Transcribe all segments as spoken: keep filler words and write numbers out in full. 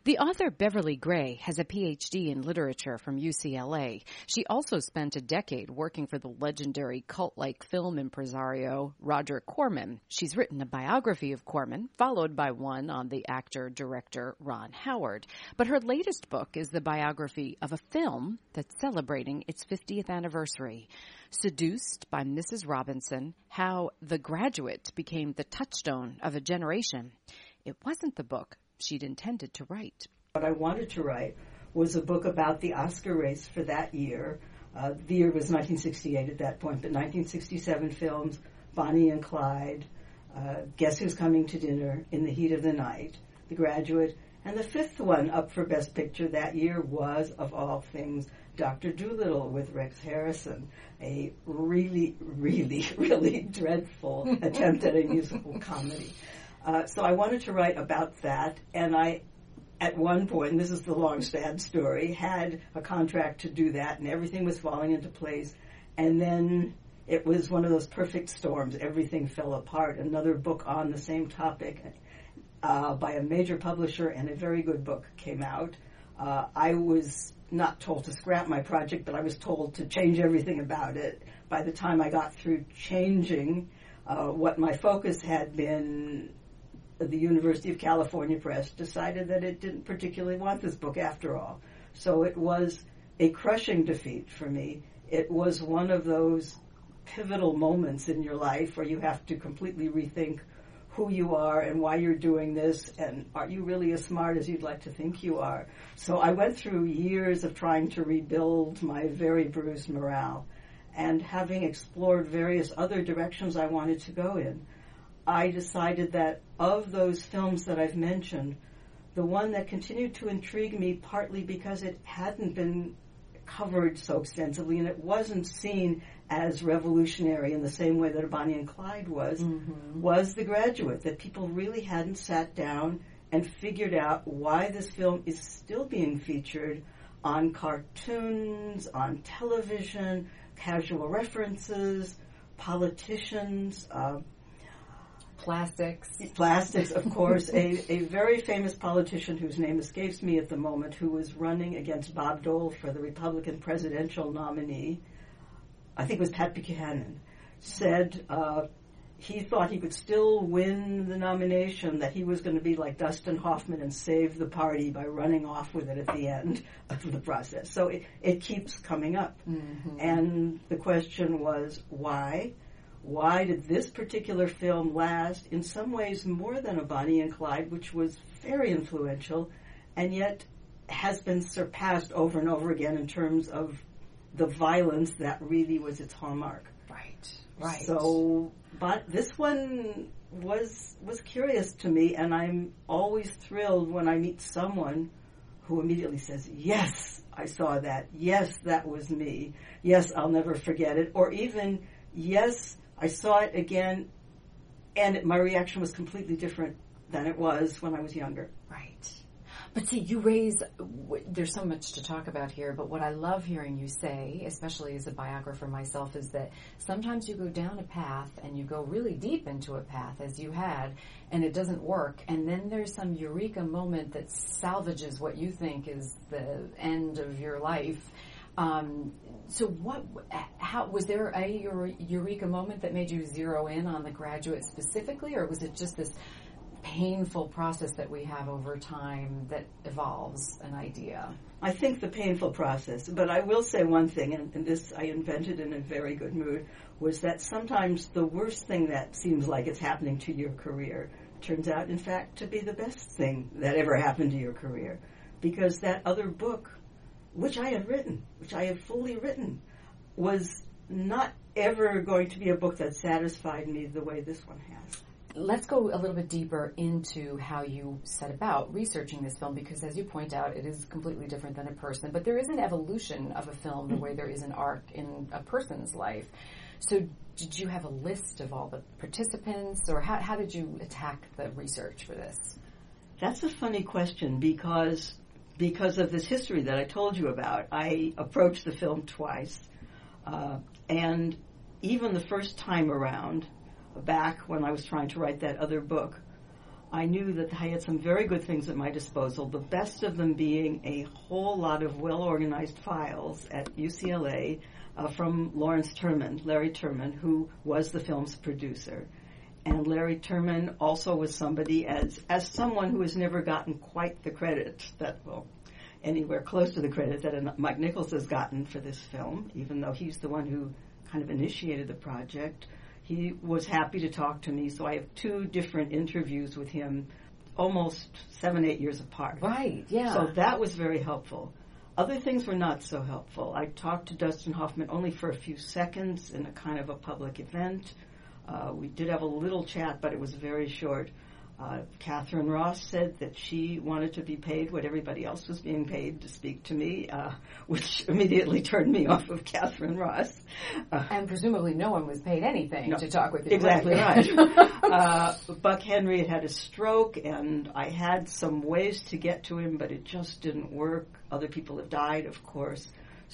The author Beverly Gray has a P H D in literature from U C L A. She also spent a decade working for the legendary cult-like film impresario Roger Corman. She's written a biography of Corman, followed by one on the actor-director Ron Howard. But her latest book is the biography of a film that's celebrating its fiftieth anniversary. Seduced by Missus Robinson, How The Graduate Became the Touchstone of a Generation. It wasn't the book she'd intended to write. What I wanted to write was a book about the Oscar race for that year. Uh, the year was nineteen sixty-eight at that point, but nineteen sixty-seven films, Bonnie and Clyde, uh, Guess Who's Coming to Dinner, In the Heat of the Night, The Graduate, and the fifth one up for Best Picture that year was, of all things, Doctor Dolittle with Rex Harrison, a really, really, really dreadful attempt at a musical comedy. Uh, so I wanted to write about that, and I, at one point, and this is the long, sad story, had a contract to do that, and everything was falling into place, and then it was one of those perfect storms. Everything fell apart. Another book on the same topic uh, by a major publisher, and a very good book came out. Uh, I was not told to scrap my project, but I was told to change everything about it. By the time I got through changing uh, what my focus had been, the University of California Press decided that it didn't particularly want this book after all. So it was a crushing defeat for me. It was one of those pivotal moments in your life where you have to completely rethink who you are and why you're doing this, and are you really as smart as you'd like to think you are? So I went through years of trying to rebuild my very bruised morale, and having explored various other directions I wanted to go in, I decided that of those films that I've mentioned, the one that continued to intrigue me, partly because it hadn't been covered so extensively and it wasn't seen as revolutionary in the same way that Bonnie and Clyde was, mm-hmm. was The Graduate, that people really hadn't sat down and figured out why this film is still being featured on cartoons, on television, casual references, politicians, uh, Plastics. Plastics, of course. a, a very famous politician whose name escapes me at the moment, who was running against Bob Dole for the Republican presidential nominee, I think it was Pat Buchanan, said uh, he thought he could still win the nomination, that he was going to be like Dustin Hoffman and save the party by running off with it at the end of the process. So it, it keeps coming up. Mm-hmm. And the question was, why? Why did this particular film last, in some ways more than a Bonnie and Clyde, which was very influential, and yet has been surpassed over and over again in terms of the violence that really was its hallmark. Right, right. So, but this one was was curious to me, and I'm always thrilled when I meet someone who immediately says, yes, I saw that. Yes, that was me. Yes, I'll never forget it. Or even, yes, I saw it again, and it, my reaction was completely different than it was when I was younger. Right. But see, you raise, w- there's so much to talk about here, but what I love hearing you say, especially as a biographer myself, is that sometimes you go down a path and you go really deep into a path, as you had, and it doesn't work, and then there's some eureka moment that salvages what you think is the end of your life. Um, so what, how, was there a eureka moment that made you zero in on The Graduate specifically, or was it just this painful process that we have over time that evolves an idea? I think the painful process, but I will say one thing, and, and this I invented in a very good mood, was that sometimes the worst thing that seems like it's happening to your career turns out, in fact, to be the best thing that ever happened to your career. Because that other book, which I had written, which I had fully written, was not ever going to be a book that satisfied me the way this one has. Let's go a little bit deeper into how you set about researching this film, because as you point out, it is completely different than a person. But there is an evolution of a film the way there is an arc in a person's life. So did you have a list of all the participants, or how, how did you attack the research for this? That's a funny question, because because of this history that I told you about. I approached the film twice, uh, and even the first time around, back when I was trying to write that other book, I knew that I had some very good things at my disposal, the best of them being a whole lot of well-organized files at U C L A uh, from Lawrence Terman, Larry Terman, who was the film's producer. And Larry Terman also was somebody, as as someone who has never gotten quite the credit that, well, anywhere close to the credit that Mike Nichols has gotten for this film, even though he's the one who kind of initiated the project. He was happy to talk to me, so I have two different interviews with him, almost seven, eight years apart. Right, yeah. So that was very helpful. Other things were not so helpful. I talked to Dustin Hoffman only for a few seconds in a kind of a public event. Uh, we did have a little chat, but it was very short. Uh, Catherine Ross said that she wanted to be paid what everybody else was being paid to speak to me, uh, which immediately turned me off of Catherine Ross. Uh, and presumably no one was paid anything no, to talk with you. Exactly right. uh, Buck Henry had had a stroke, and I had some ways to get to him, but it just didn't work. Other people have died, of course.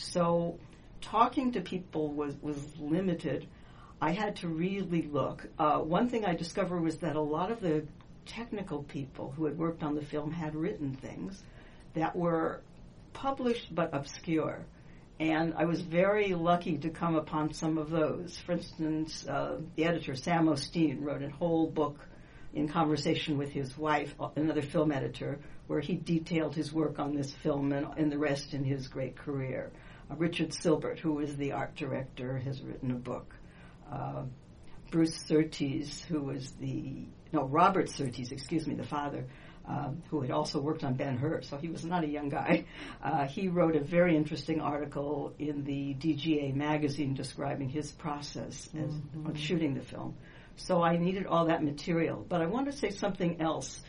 So talking to people was, was limited. I had to really look. Uh, one thing I discovered was that a lot of the technical people who had worked on the film had written things that were published but obscure. And I was very lucky to come upon some of those. For instance, uh, the editor, Sam Osteen, wrote a whole book in conversation with his wife, another film editor, where he detailed his work on this film and, and the rest in his great career. Uh, Richard Silbert, who is the art director, has written a book. Uh, Bruce Surtees, who was the, no, Robert Surtees, excuse me, the father, um, who had also worked on Ben-Hur, so he was not a young guy. Uh, he wrote a very interesting article in the D G A magazine describing his process as, mm-hmm. on shooting the film. So I needed all that material. But I want to say something else.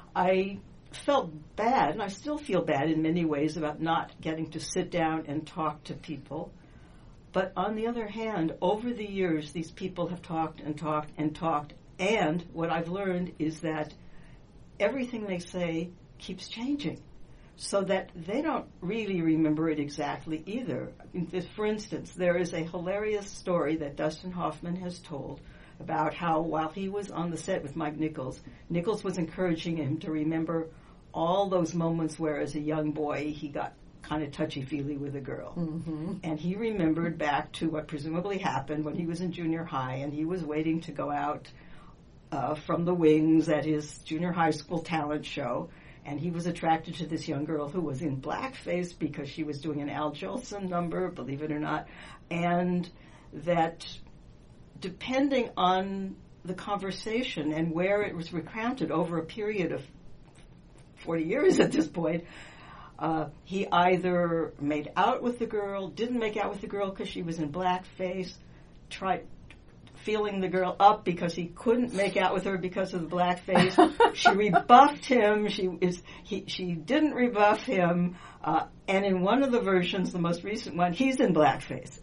I felt bad, and I still feel bad in many ways about not getting to sit down and talk to people. But on the other hand, over the years, these people have talked and talked and talked, and what I've learned is that everything they say keeps changing, so that they don't really remember it exactly either. For instance, there is a hilarious story that Dustin Hoffman has told about how while he was on the set with Mike Nichols, Nichols was encouraging him to remember all those moments where as a young boy he got kind of touchy-feely with a girl. Mm-hmm. And he remembered back to what presumably happened when he was in junior high and he was waiting to go out uh, from the wings at his junior high school talent show, and he was attracted to this young girl who was in blackface because she was doing an Al Jolson number, believe it or not, and that depending on the conversation and where it was recounted over a period of forty years at this point, Uh, he either made out with the girl, didn't make out with the girl because she was in blackface, tried feeling the girl up because he couldn't make out with her because of the blackface. She rebuffed him. She is he. She didn't rebuff him. Uh, and in one of the versions, the most recent one, he's in blackface.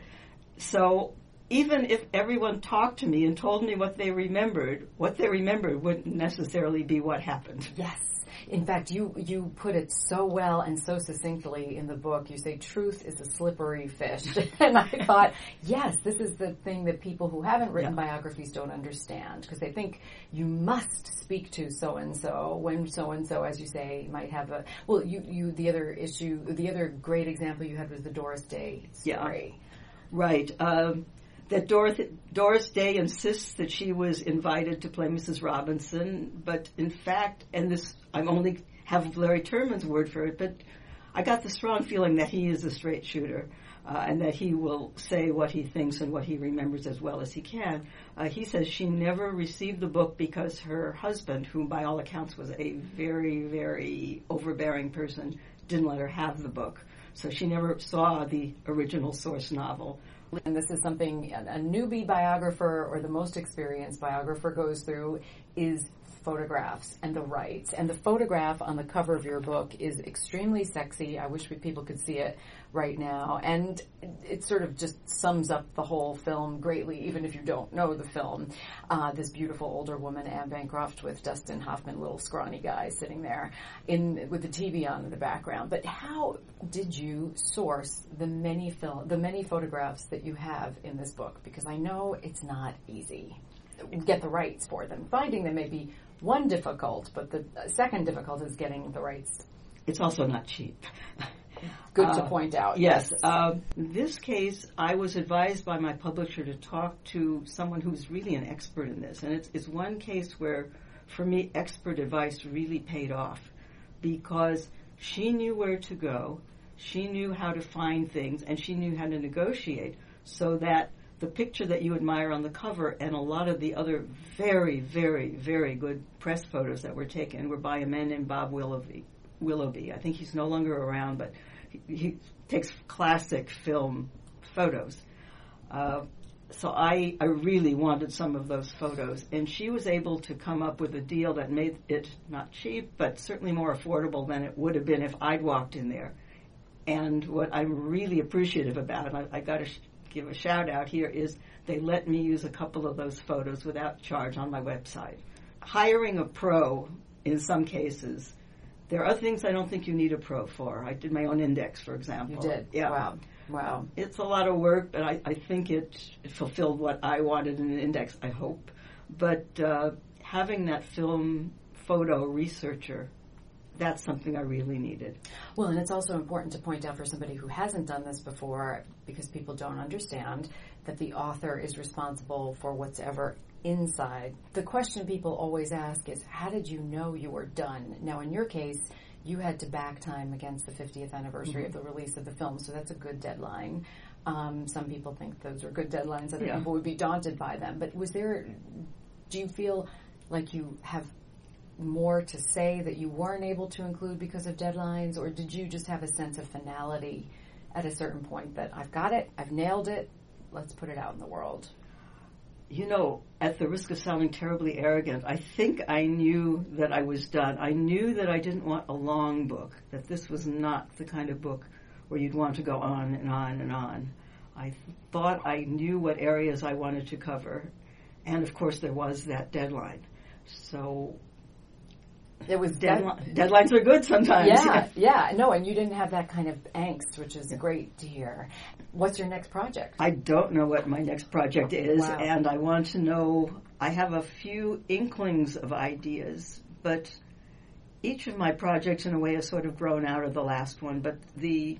So even if everyone talked to me and told me what they remembered, what they remembered wouldn't necessarily be what happened. Yes. In fact, you, you put it so well and so succinctly in the book. You say truth is a slippery fish. And I thought, yes, this is the thing that people who haven't written yeah. biographies don't understand, because they think you must speak to so-and-so when so-and-so, as you say, might have a... Well, you, you the other issue, the other great example you had was the Doris Day story. Yeah. Right. Um, that Dorothy, Doris Day insists that she was invited to play Missus Robinson, but in fact, and this, I only have Larry Terman's word for it, but I got the strong feeling that he is a straight shooter, uh, and that he will say what he thinks and what he remembers as well as he can. Uh, he says she never received the book because her husband, who by all accounts was a very, very overbearing person, didn't let her have the book. So she never saw the original source novel. And this is something a newbie biographer or the most experienced biographer goes through, is photographs and the rights. And the photograph on the cover of your book is extremely sexy. I wish people could see it right now. And it sort of just sums up the whole film greatly, even if you don't know the film. Uh, this beautiful older woman, Anne Bancroft, with Dustin Hoffman, little scrawny guy sitting there in with the T V on in the background. But how did you source the many film, the many photographs that you have in this book? Because I know it's not easy. Get the rights for them. Finding them may be one difficult, but the second difficult is getting the rights. It's also not cheap. Good uh, to point out. Yes. Uh, in this case, I was advised by my publisher to talk to someone who's really an expert in this. And it's, it's one case where, for me, expert advice really paid off because she knew where to go, she knew how to find things, and she knew how to negotiate so that the picture that you admire on the cover and a lot of the other very, very, very good press photos that were taken were by a man named Bob Willoughby. Willoughby. I think he's no longer around, but he, he takes classic film photos. Uh, so I, I really wanted some of those photos, and she was able to come up with a deal that made it not cheap, but certainly more affordable than it would have been if I'd walked in there. And what I'm really appreciative about, and I, I got to sh- give a shout out here, is they let me use a couple of those photos without charge on my website. Hiring a pro, in some cases, there are things I don't think you need a pro for. I did my own index, for example. You did? Yeah. Wow. Wow. It's a lot of work, but I, I think it, it fulfilled what I wanted in an index, I hope. But uh, having that film photo researcher, that's something I really needed. Well, and it's also important to point out for somebody who hasn't done this before, because people don't understand, that the author is responsible for what's ever inside. The question people always ask is, how did you know you were done? Now, in your case, you had to back time against the fiftieth anniversary mm-hmm. of the release of the film, so that's a good deadline. Um, some people think those are good deadlines, other yeah. people would be daunted by them. But was there, do you feel like you have more to say that you weren't able to include because of deadlines, or did you just have a sense of finality at a certain point that I've got it, I've nailed it, let's put it out in the world? You know, at the risk of sounding terribly arrogant, I think I knew that I was done. I knew that I didn't want a long book, that this was not the kind of book where you'd want to go on and on and on. I th- thought I knew what areas I wanted to cover, and of course there was that deadline. So it was deadline, deadlines are good sometimes. Yeah, yeah, no, and you didn't have that kind of angst, which is great to hear. What's your next project? I don't know what my next project is, wow. and I want to know. I have a few inklings of ideas, but each of my projects, in a way, has sort of grown out of the last one. But the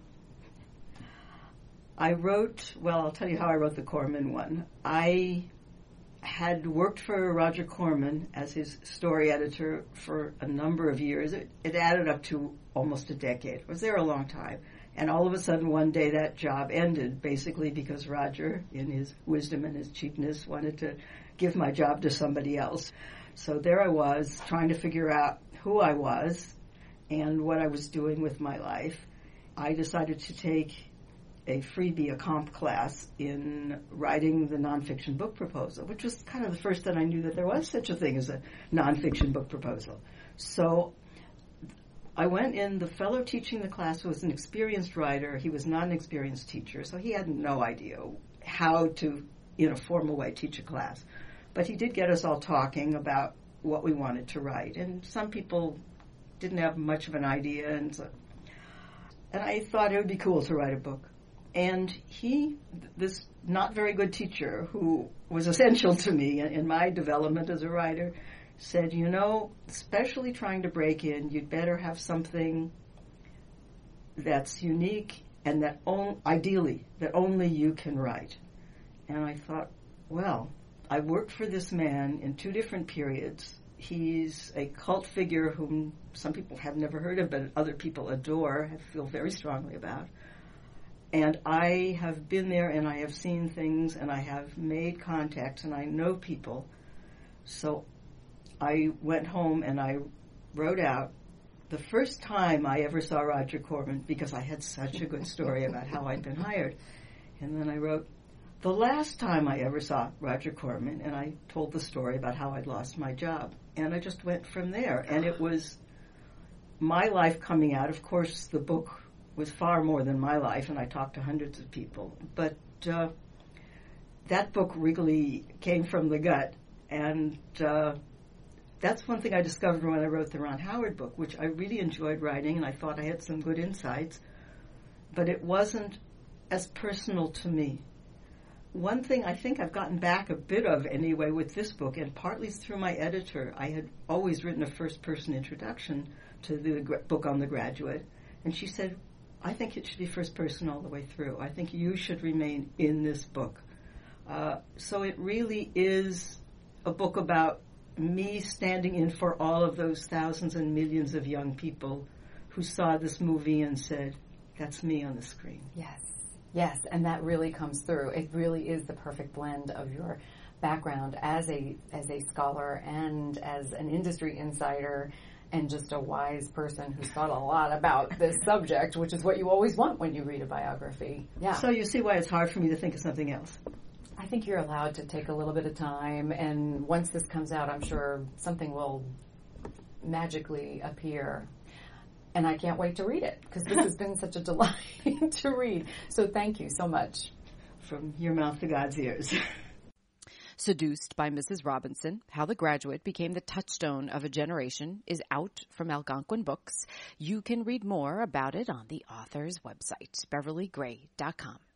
I wrote. Well, I'll tell you how I wrote the Corman one. I had worked for Roger Corman as his story editor for a number of years. It, it added up to almost a decade. I was there a long time. And all of a sudden, one day, that job ended, basically because Roger, in his wisdom and his cheapness, wanted to give my job to somebody else. So there I was, trying to figure out who I was and what I was doing with my life. I decided to take a freebie, a comp class in writing the nonfiction book proposal, which was kind of the first that I knew that there was such a thing as a nonfiction book proposal. So I went in. The fellow teaching the class was an experienced writer. He was not an experienced teacher, so he had no idea how to, in a formal way, teach a class. But he did get us all talking about what we wanted to write, and some people didn't have much of an idea, and so, and I thought it would be cool to write a book. And he, this not very good teacher who was essential to me in my development as a writer, said, you know, especially trying to break in, you'd better have something that's unique and that on, ideally, that only you can write. And I thought, well, I worked for this man in two different periods. He's a cult figure whom some people have never heard of, but other people adore, I feel very strongly about. And I have been there, and I have seen things, and I have made contacts, and I know people. So I went home and I wrote out the first time I ever saw Roger Corman, because I had such a good story about how I'd been hired. And then I wrote, the last time I ever saw Roger Corman, and I told the story about how I'd lost my job. And I just went from there. And it was my life coming out. Of course, the book was far more than my life, and I talked to hundreds of people. But uh, that book really came from the gut. And uh, that's one thing I discovered when I wrote the Ron Howard book, which I really enjoyed writing, and I thought I had some good insights. But it wasn't as personal to me. one thing I think I've gotten back a bit of anyway with this book, and partly through my editor. I had always written a first-person introduction to the gra- book on The Graduate, and she said, I think it should be first-person all the way through. I think you should remain in this book. Uh, so it really is a book about me standing in for all of those thousands and millions of young people who saw this movie and said, that's me on the screen. Yes, yes, and that really comes through. It really is the perfect blend of your background as a as a scholar and as an industry insider and just a wise person who's thought a lot about this subject, which is what you always want when you read a biography. Yeah. So you see why it's hard for me to think of something else. I think you're allowed to take a little bit of time, and once this comes out, I'm sure something will magically appear. And I can't wait to read it, because this has been such a delight to read. So thank you so much. From your mouth to God's ears. Seduced by Missus Robinson, How the Graduate Became the Touchstone of a Generation is out from Algonquin Books. You can read more about it on the author's website, beverly gray dot com.